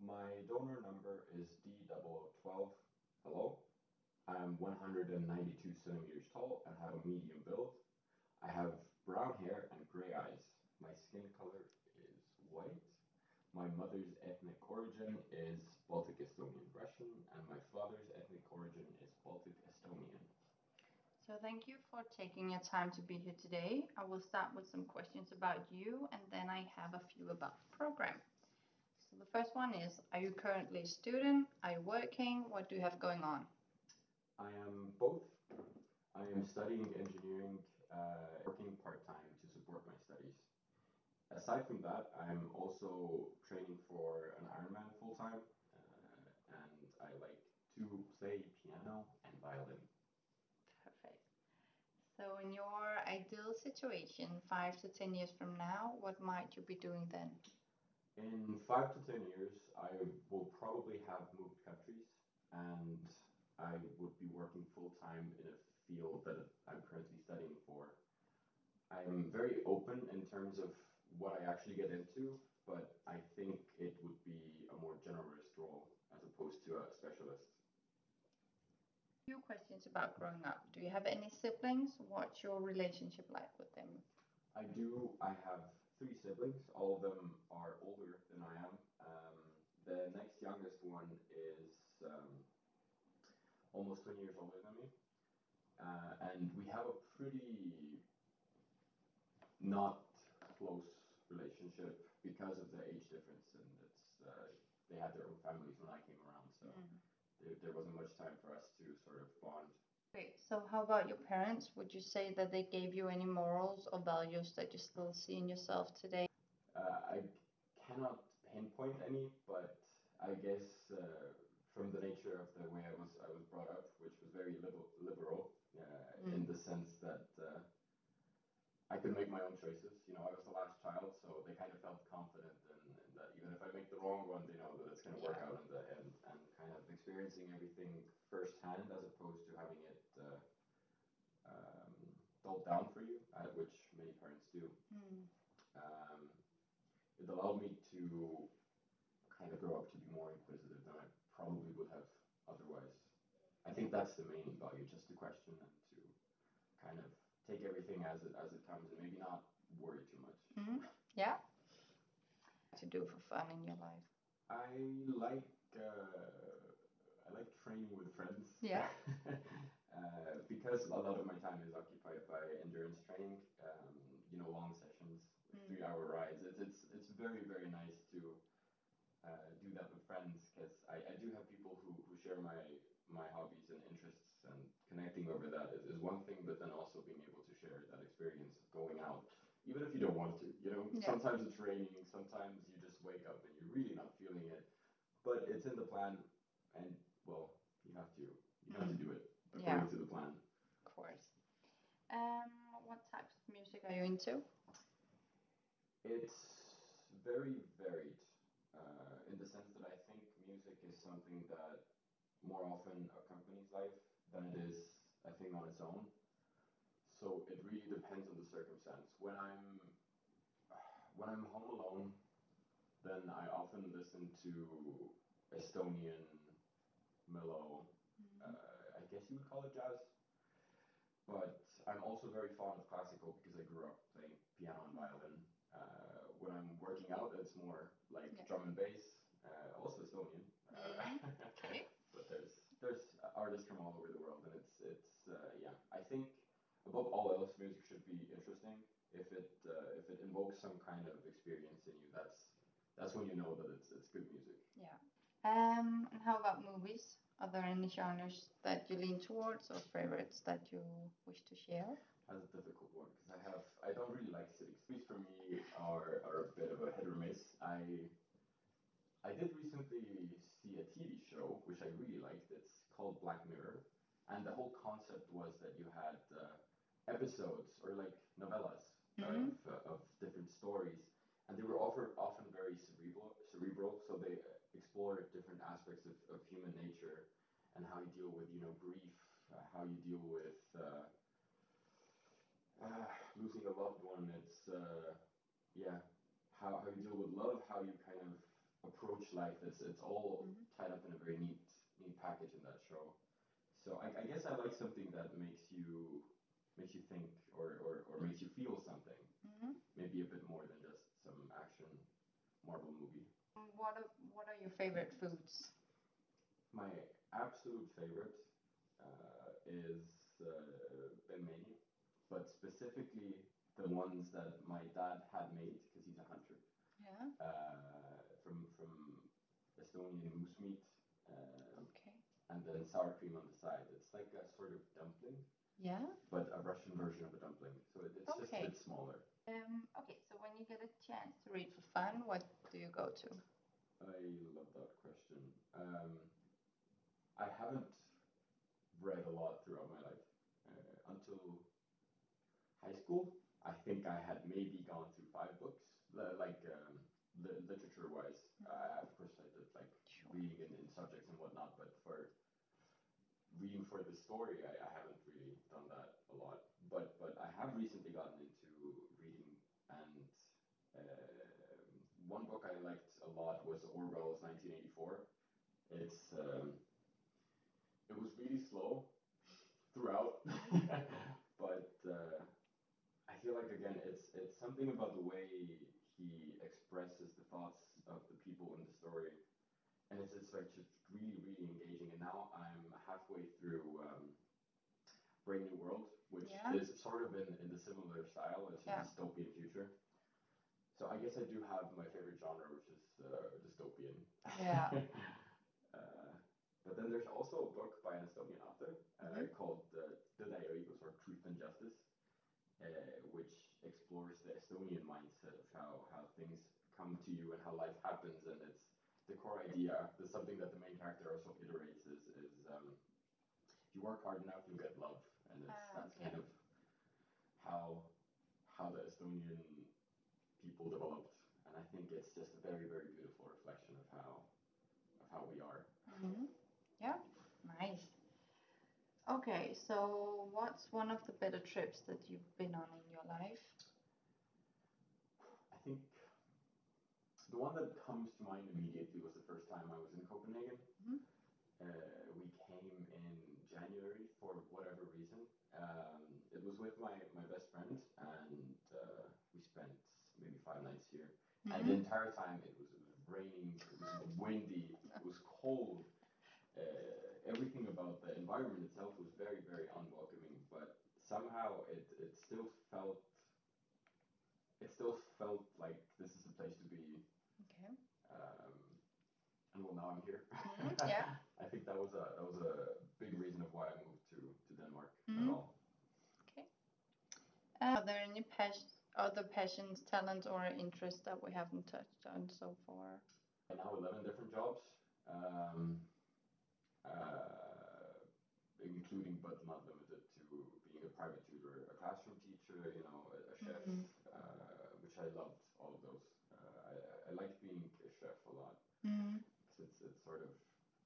My donor number is D0012. Hello. I'm 192 centimeters tall and have a medium build. I have brown hair and gray eyes. My skin color is white. My mother's ethnic origin is Baltic Estonian Russian, and my father's ethnic origin is Baltic Estonian. So thank you for taking your time to be here today. I will start with some questions about you and then I have a few about the program. So the first one is, are you currently a student? Are you working? What do you have going on? I am both. I am studying engineering, working part time to support my studies. Aside from that, I'm also training for an Ironman full time, and I like to play piano and violin. Perfect. So in your ideal situation, 5 to 10 years from now, what might you be doing then? In 5 to 10 years, I will probably have moved countries, and I would be working full time in a field that I'm currently studying for. I'm very open in terms of what I actually get into, but I think it would be a more generalist role as opposed to a specialist. Few questions about growing up. Do you have any siblings? What's your relationship like with them? I do. I have three siblings. All of them are older than I am. The next youngest one is almost 20 years older than me. And we have a pretty not close relationship because of the age difference, and they had their own families when I came around, so there wasn't much time for us to sort of bond. Great. So how about your parents? Would you say that they gave you any morals or values that you still see in yourself today? I cannot pinpoint any, but I guess from the nature of the way I was brought up, which was very liberal, in the sense that I could make my own choices. You know, I was the last child, so they kind of felt confident in that even if I make the wrong one, they know that it's going to work out in the end, and kind of experiencing everything firsthand as opposed to having it um, dulled down for you, which many parents do. Um, it allowed me to kind of grow up to be more inquisitive than I probably would have otherwise. I think that's the main value, just to question and to kind of take everything as it comes and maybe not worry too much. Yeah. To do for fun in your life? I like training with friends. Yeah. Because a lot of my time is occupied by endurance training. Long sessions, 3 hour rides. It's very very nice to do that with friends because I do have people who share my hobbies and interests, and connecting over that is one thing, but then also being able to share that experience of going out, even if you don't want to. Sometimes it's raining, sometimes you just wake up and you're really not feeling it, but it's in the plan, and well, you have to do it according to the plan. Of course. What types of music are you into? It's very varied, in the sense that I think music is something that more often accompanies life than it is a thing on its own. So it really depends on the circumstance. When I'm home alone, then I often listen to Estonian mellow, I guess you would call it jazz. But I'm also very fond of classical because I grew up playing piano and violin. When I'm working out, it's more like drum and bass, also Estonian. Okay. But there's artists from all over the world, and yeah. I think above all else, music should be interesting. If it invokes some kind of experience in you, that's when you know that it's good music. Yeah. And how about movies? Are there any genres that you lean towards or favorites that you wish to share? That's a difficult one because I don't really like cities. Movies for me are a bit of a hit or miss. I did recently see a TV show which I really liked. It's called Black Mirror, and the whole concept was that you had episodes or like novellas of different stories, and they were often very cerebral. So they explore different aspects of human nature and how you deal with grief, how you deal with losing a loved one. It's yeah, how you deal with love, how you kind of approach life. It's all Mhm. tied up in a very neat package in that show. So I guess I like something that makes you think or makes you feel something. Mhm. Maybe a bit more than just some action Marvel movie. What are your favorite foods? My absolute favorite is banh mi, but specifically the ones that my dad had made because he's a hunter. Yeah. From Estonian moose meat, um, Okay. and then sour cream on the side. It's like a sort of dumpling, Yeah. but a Russian version of a dumpling. So it's just a Okay. bit smaller. Okay, so when you get a chance to read for fun, what do you go to? I love that question. I haven't read a lot throughout my life until high school. I think I had maybe gone through 5 books, like literature-wise. Of course, I did like Sure. reading in subjects and whatnot, but for reading for the story, I haven't really done that a lot. But I have recently gotten into reading, and one book I liked a lot was Orwell's 1984. It's it was really slow throughout, but I feel like again it's something about the way he expresses the thoughts of the people in the story, and it's like just really engaging. And now I'm halfway through Brave New World, which Yeah. is sort of in the similar style. It's a Yeah. dystopian future. So I guess I do have my favorite genre, which is dystopian. Yeah. But then there's also a book by an Estonian author Mhm. called Tõde ja õigus, or Truth and Justice, which explores the Estonian mindset of how things come to you and how life happens. And it's the core idea, the something that the main character also iterates is you work hard enough, you get love, and that's Okay. kind of how the Estonian people developed. And I think it's just a very beautiful reflection of how we are. Mhm. Yeah. Nice. Okay, so what's one of the better trips that you've been on in your life? I think the one that comes to mind immediately was the first time I was in Copenhagen. Mhm. We came in January for whatever reason. It was with my best friend, and we spent maybe 5 nights here. And the Mhm. entire time it was raining, it was windy, it was cold. Everything about the environment itself was very unwelcoming, but somehow it still felt like this is a place to be. Okay. Um, and well, now I'm here. Mhm. Yeah. I think that was a big reason of why I moved to Denmark at Mhm. all. Okay. Are there any other passions, talents, or interests that we haven't touched on so far? Right now, 11 different jobs, uh, including but not limited to being a private tutor, a classroom teacher, a chef, Mhm. which I loved all of those. I like being a chef a lot Mhm. because it's sort of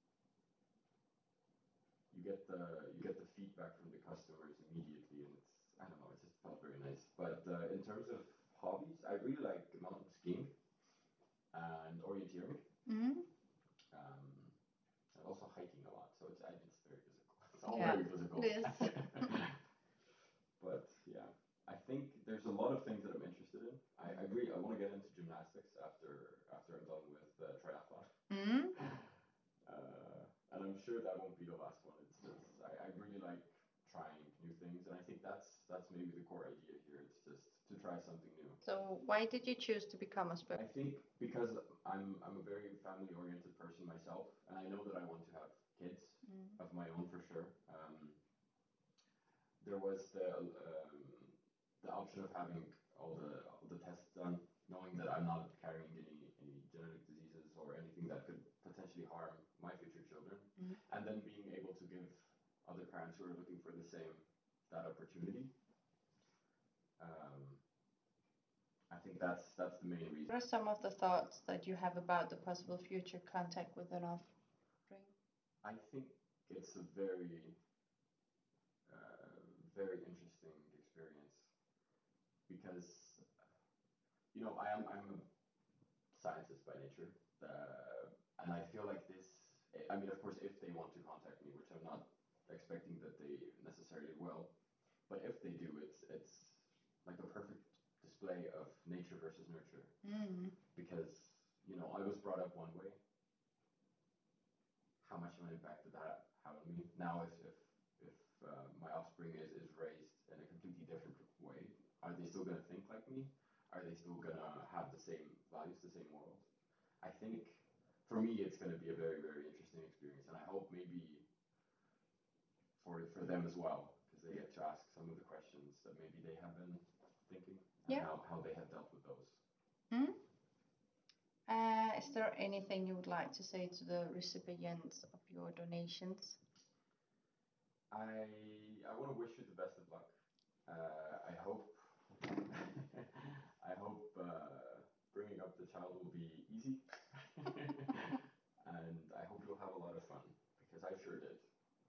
you get the feedback from the customers immediately, and it's I don't know, it just felt very nice. But in terms of hobbies, I really like mountain skiing and orienteering, Mhm. um, and also hiking a lot. So it's very physical. It's all Yeah. very physical. It is. But yeah, I think there's a lot of things that I'm interested in. I agree. I want to get into gymnastics after I'm done with triathlon. Mhm. And I'm sure that won't be the last one. I really like trying new things, and I think that's maybe the core idea here. It's just to try something new. So why did you choose to become a I think because I'm a very family oriented person myself, and I know that I want to have kids Mm. of my own for sure. There was the option of having all the tests done, knowing that I'm not carrying any genetic diseases or anything that could potentially harm my future children, Mhm. and then being able to give other parents who are looking for the same that opportunity. Um, I think that's the main reason. What are some of the thoughts that you have about the possible future contact with an offspring? I think it's a very interesting experience because I'm a scientist by nature. I mean, of course, if they want to contact me, which I'm not expecting that they necessarily will, but if they do, it's like a perfect display of nature versus nurture. Because I was brought up one way. How much of an impact did that have on me? Now, if my offspring is raised in a completely different way, are they still gonna think like me? Are they still gonna have the same values, the same morals? I think for me, it's gonna be a very, very interesting experience, and I hope maybe for them as well, because they get to ask some of the questions that maybe they have been thinking, and Yeah. how they have dealt with those. Mm. Is there anything you would like to say to the recipients of your donations? I want to wish you the best of luck. I hope I hope bringing up the child will be easy.